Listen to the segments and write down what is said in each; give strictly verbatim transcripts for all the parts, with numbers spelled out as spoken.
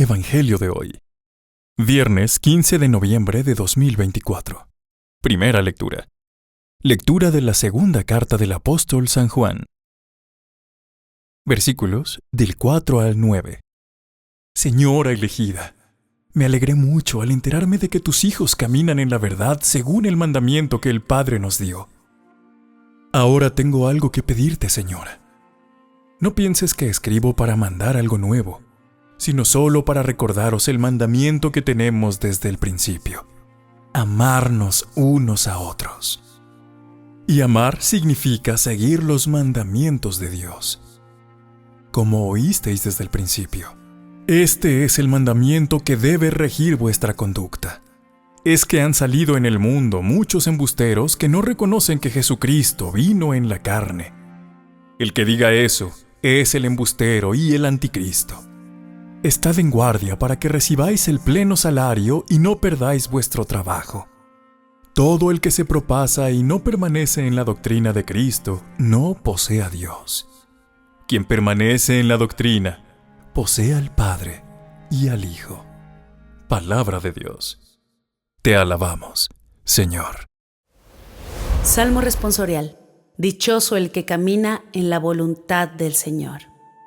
Evangelio de hoy. Viernes quince de noviembre de dos mil veinticuatro. Primera lectura. Lectura de la segunda carta del apóstol San Juan. Versículos del cuatro al nueve. Señora elegida, me alegré mucho al enterarme de que tus hijos caminan en la verdad según el mandamiento que el Padre nos dio. Ahora tengo algo que pedirte, Señora. No pienses que escribo para mandar algo nuevo, sino solo para recordaros el mandamiento que tenemos desde el principio: amarnos unos a otros. Y amar significa seguir los mandamientos de Dios. Como oísteis desde el principio, este es el mandamiento que debe regir vuestra conducta. Es que han salido en el mundo muchos embusteros que no reconocen que Jesucristo vino en la carne. El que diga eso es el embustero y el anticristo. Estad en guardia para que recibáis el pleno salario y no perdáis vuestro trabajo. Todo el que se propasa y no permanece en la doctrina de Cristo no posee a Dios. Quien permanece en la doctrina posee al Padre y al Hijo. Palabra de Dios. Te alabamos, Señor. Salmo responsorial. Dichoso el que camina en la voluntad del Señor.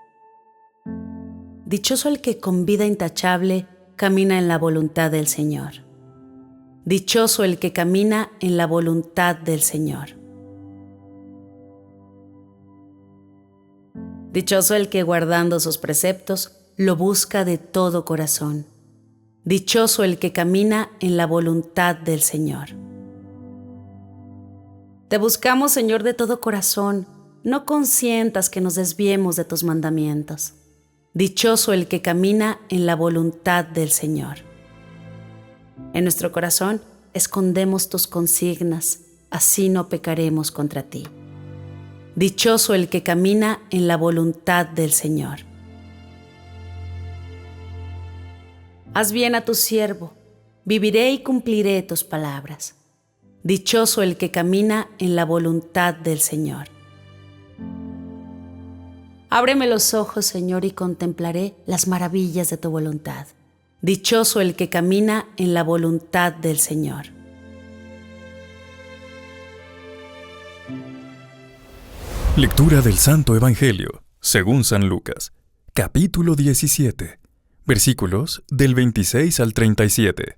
Dichoso el que con vida intachable camina en la voluntad del Señor. Dichoso el que camina en la voluntad del Señor. Dichoso el que guardando sus preceptos lo busca de todo corazón. Dichoso el que camina en la voluntad del Señor. Te buscamos, Señor, de todo corazón. No consientas que nos desviemos de tus mandamientos. Dichoso el que camina en la voluntad del Señor. En nuestro corazón escondemos tus consignas, así no pecaremos contra ti. Dichoso el que camina en la voluntad del Señor. Haz bien a tu siervo, viviré y cumpliré tus palabras. Dichoso el que camina en la voluntad del Señor. Ábreme los ojos, Señor, y contemplaré las maravillas de tu voluntad. Dichoso el que camina en la voluntad del Señor. Lectura del Santo Evangelio, según San Lucas, capítulo diecisiete, versículos del veintiséis al treinta y siete.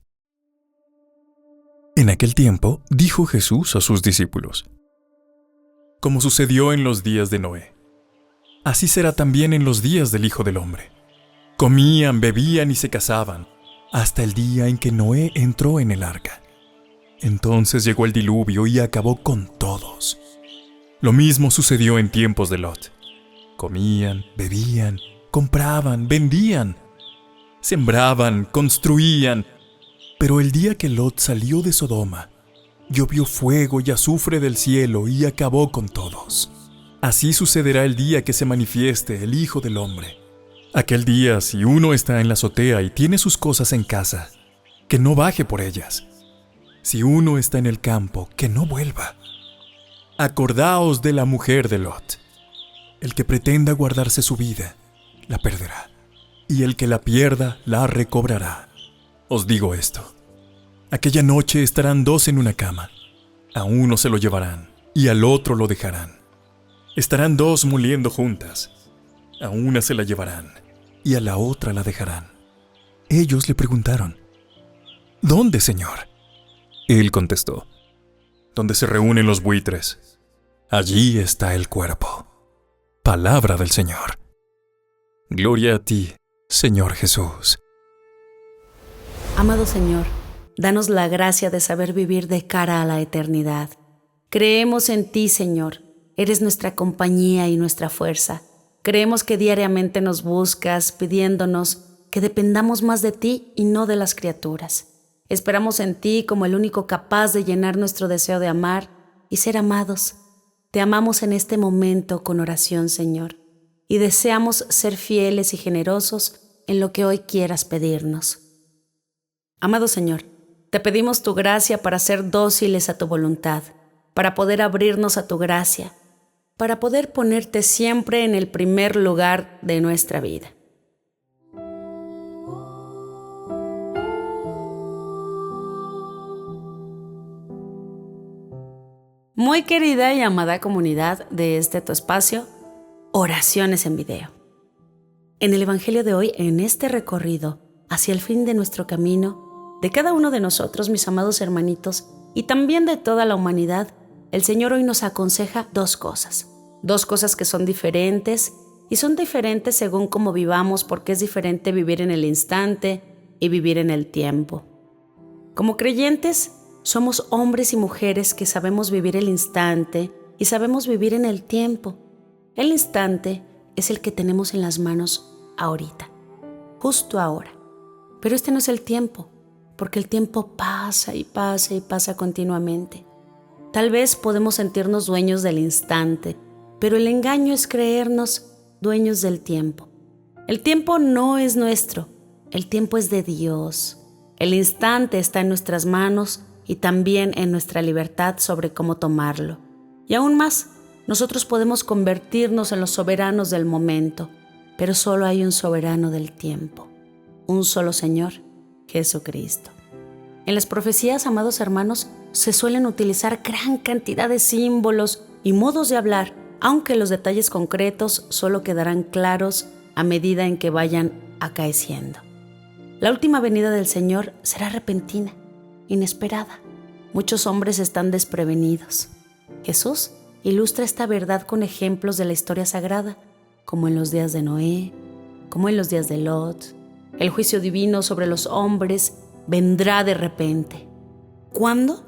En aquel tiempo dijo Jesús a sus discípulos: Como sucedió en los días de Noé, así será también en los días del Hijo del Hombre. Comían, bebían y se casaban, hasta el día en que Noé entró en el arca. Entonces llegó el diluvio y acabó con todos. Lo mismo sucedió en tiempos de Lot. Comían, bebían, compraban, vendían, sembraban, construían. Pero el día que Lot salió de Sodoma, llovió fuego y azufre del cielo y acabó con todos. Así sucederá el día que se manifieste el Hijo del Hombre. Aquel día, si uno está en la azotea y tiene sus cosas en casa, que no baje por ellas. Si uno está en el campo, que no vuelva. Acordaos de la mujer de Lot. El que pretenda guardarse su vida, la perderá, y el que la pierda, la recobrará. Os digo esto: aquella noche estarán dos en una cama. A uno se lo llevarán, y al otro lo dejarán. Estarán dos moliendo juntas. A una se la llevarán, y a la otra la dejarán. Ellos le preguntaron: ¿Dónde, Señor? Él contestó: Donde se reúnen los buitres, allí está el cuerpo. Palabra del Señor. Gloria a ti, Señor Jesús. Amado Señor, danos la gracia de saber vivir de cara a la eternidad. Creemos en ti, Señor. Eres nuestra compañía y nuestra fuerza. Creemos que diariamente nos buscas, pidiéndonos que dependamos más de ti y no de las criaturas. Esperamos en ti como el único capaz de llenar nuestro deseo de amar y ser amados. Te amamos en este momento con oración, Señor, y deseamos ser fieles y generosos en lo que hoy quieras pedirnos. Amado Señor, te pedimos tu gracia para ser dóciles a tu voluntad, para poder abrirnos a tu gracia, para poder ponerte siempre en el primer lugar de nuestra vida. muy querida y amada comunidad de este tu espacio, Oraciones en Video. En el Evangelio de hoy, en este recorrido hacia el fin de nuestro camino, de cada uno de nosotros, mis amados hermanitos, y también de toda la humanidad, el Señor hoy nos aconseja dos cosas. Dos cosas que son diferentes, y son diferentes según cómo vivamos, porque es diferente vivir en el instante y vivir en el tiempo. Como creyentes, somos hombres y mujeres que sabemos vivir el instante y sabemos vivir en el tiempo. El instante es el que tenemos en las manos ahorita, justo ahora. Pero este no es el tiempo, porque el tiempo pasa y pasa y pasa continuamente. Tal vez podemos sentirnos dueños del instante, pero el engaño es creernos dueños del tiempo. El tiempo no es nuestro, el tiempo es de Dios. El instante está en nuestras manos y también en nuestra libertad sobre cómo tomarlo. Y aún más, nosotros podemos convertirnos en los soberanos del momento, pero solo hay un soberano del tiempo, un solo Señor, Jesucristo. En las profecías, amados hermanos, se suelen utilizar gran cantidad de símbolos y modos de hablar, aunque los detalles concretos solo quedarán claros a medida en que vayan acaeciendo. La última venida del Señor será repentina, inesperada. Muchos hombres están desprevenidos. Jesús ilustra esta verdad con ejemplos de la historia sagrada, como en los días de Noé, como en los días de Lot. El juicio divino sobre los hombres vendrá de repente. ¿Cuándo?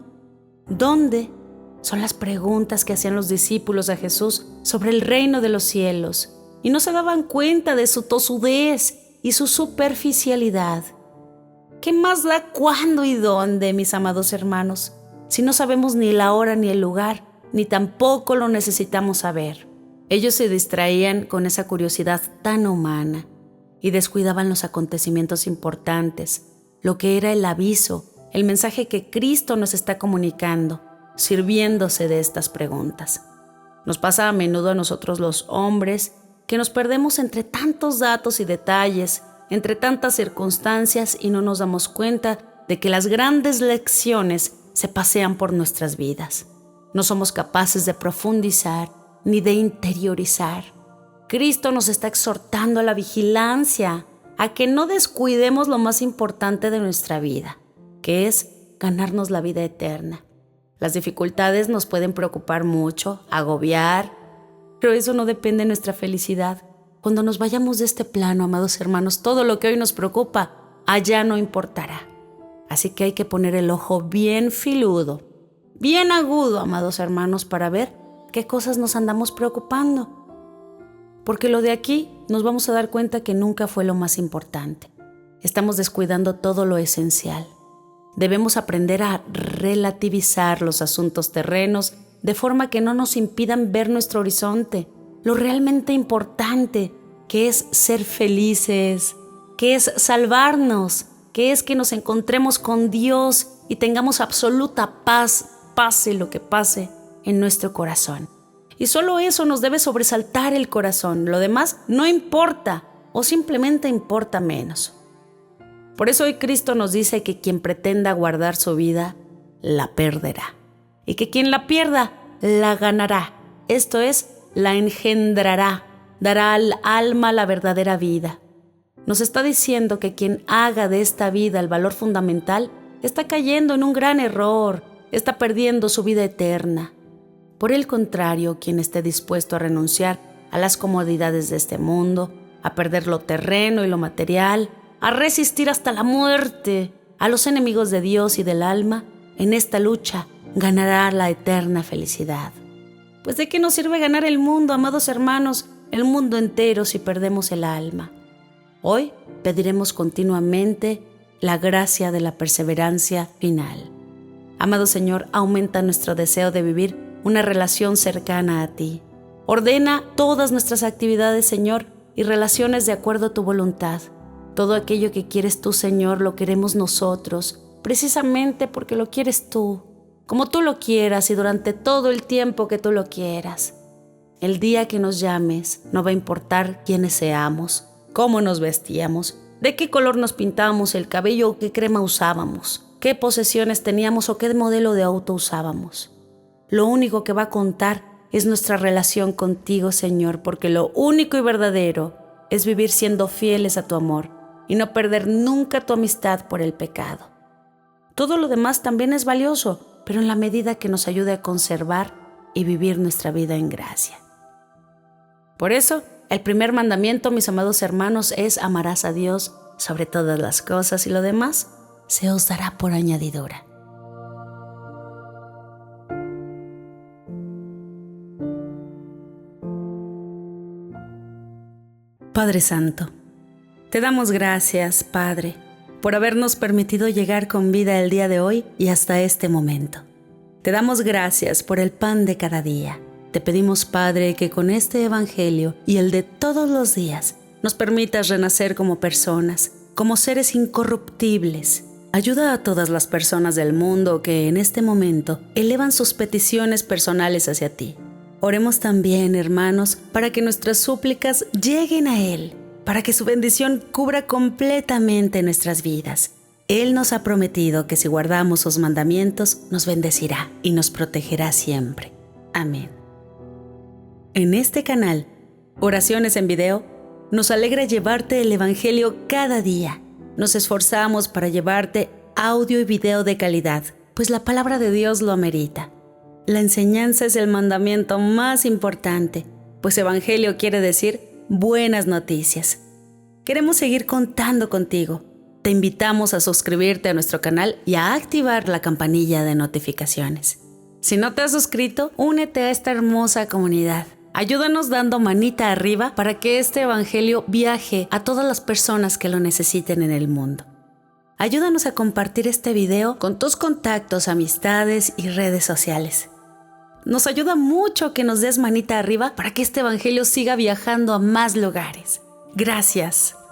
¿Dónde? Son las preguntas que hacían los discípulos a Jesús sobre el reino de los cielos, y no se daban cuenta de su tosudez y su superficialidad. ¿Qué más da cuándo y dónde, mis amados hermanos, si no sabemos ni la hora ni el lugar, ni tampoco lo necesitamos saber? Ellos se distraían con esa curiosidad tan humana y descuidaban los acontecimientos importantes, lo que era el aviso, el mensaje que Cristo nos está comunicando, sirviéndose de estas preguntas. Nos pasa a menudo a nosotros los hombres que nos perdemos entre tantos datos y detalles, entre tantas circunstancias, y no nos damos cuenta de que las grandes lecciones se pasean por nuestras vidas. No somos capaces de profundizar ni de interiorizar. Cristo nos está exhortando a la vigilancia, a que no descuidemos lo más importante de nuestra vida, que es ganarnos la vida eterna. Las dificultades nos pueden preocupar mucho, agobiar, pero eso no depende de nuestra felicidad. Cuando nos vayamos de este plano, amados hermanos, todo lo que hoy nos preocupa, allá no importará. Así que hay que poner el ojo bien filudo, bien agudo, amados hermanos, para ver qué cosas nos andamos preocupando. Porque lo de aquí nos vamos a dar cuenta que nunca fue lo más importante. Estamos descuidando todo lo esencial. Debemos aprender a relativizar los asuntos terrenos de forma que no nos impidan ver nuestro horizonte, lo realmente importante, que es ser felices, que es salvarnos, que es que nos encontremos con Dios y tengamos absoluta paz, pase lo que pase en nuestro corazón. Y solo eso nos debe sobresaltar el corazón, lo demás no importa o simplemente importa menos. Por eso hoy Cristo nos dice que quien pretenda guardar su vida, la perderá. Y que quien la pierda, la ganará. Esto es, la engendrará, dará al alma la verdadera vida. Nos está diciendo que quien haga de esta vida el valor fundamental, está cayendo en un gran error, está perdiendo su vida eterna. Por el contrario, quien esté dispuesto a renunciar a las comodidades de este mundo, a perder lo terreno y lo material, a resistir hasta la muerte a los enemigos de Dios y del alma, en esta lucha ganará la eterna felicidad. Pues ¿de qué nos sirve ganar el mundo, amados hermanos, el mundo entero, si perdemos el alma? Hoy pediremos continuamente la gracia de la perseverancia final. Amado Señor, aumenta nuestro deseo de vivir una relación cercana a ti. Ordena todas nuestras actividades, Señor, y relaciones de acuerdo a tu voluntad. Todo aquello que quieres tú, Señor, lo queremos nosotros, precisamente porque lo quieres tú, como tú lo quieras y durante todo el tiempo que tú lo quieras. El día que nos llames, no va a importar quiénes seamos, cómo nos vestíamos, de qué color nos pintábamos el cabello o qué crema usábamos, qué posesiones teníamos o qué modelo de auto usábamos. Lo único que va a contar es nuestra relación contigo, Señor, porque lo único y verdadero es vivir siendo fieles a tu amor y no perder nunca tu amistad por el pecado. Todo lo demás también es valioso, pero en la medida que nos ayude a conservar y vivir nuestra vida en gracia. Por eso, el primer mandamiento, mis amados hermanos, es: amarás a Dios sobre todas las cosas, y lo demás se os dará por añadidura. Padre Santo, te damos gracias, Padre, por habernos permitido llegar con vida el día de hoy y hasta este momento. Te damos gracias por el pan de cada día. Te pedimos, Padre, que con este Evangelio y el de todos los días nos permitas renacer como personas, como seres incorruptibles. Ayuda a todas las personas del mundo que en este momento elevan sus peticiones personales hacia ti. Oremos también, hermanos, para que nuestras súplicas lleguen a Él, para que su bendición cubra completamente nuestras vidas. Él nos ha prometido que si guardamos sus mandamientos, nos bendecirá y nos protegerá siempre. Amén. En este canal, Oraciones en Video, nos alegra llevarte el Evangelio cada día. Nos esforzamos para llevarte audio y video de calidad, pues la palabra de Dios lo amerita. La enseñanza es el mandamiento más importante, pues Evangelio quiere decir buenas noticias. Queremos seguir contando contigo. Te invitamos a suscribirte a nuestro canal y a activar la campanilla de notificaciones. Si no te has suscrito, únete a esta hermosa comunidad. Ayúdanos dando manita arriba para que este Evangelio viaje a todas las personas que lo necesiten en el mundo. Ayúdanos a compartir este video con tus contactos, amistades y redes sociales. Nos ayuda mucho que nos des manita arriba para que este Evangelio siga viajando a más lugares. Gracias.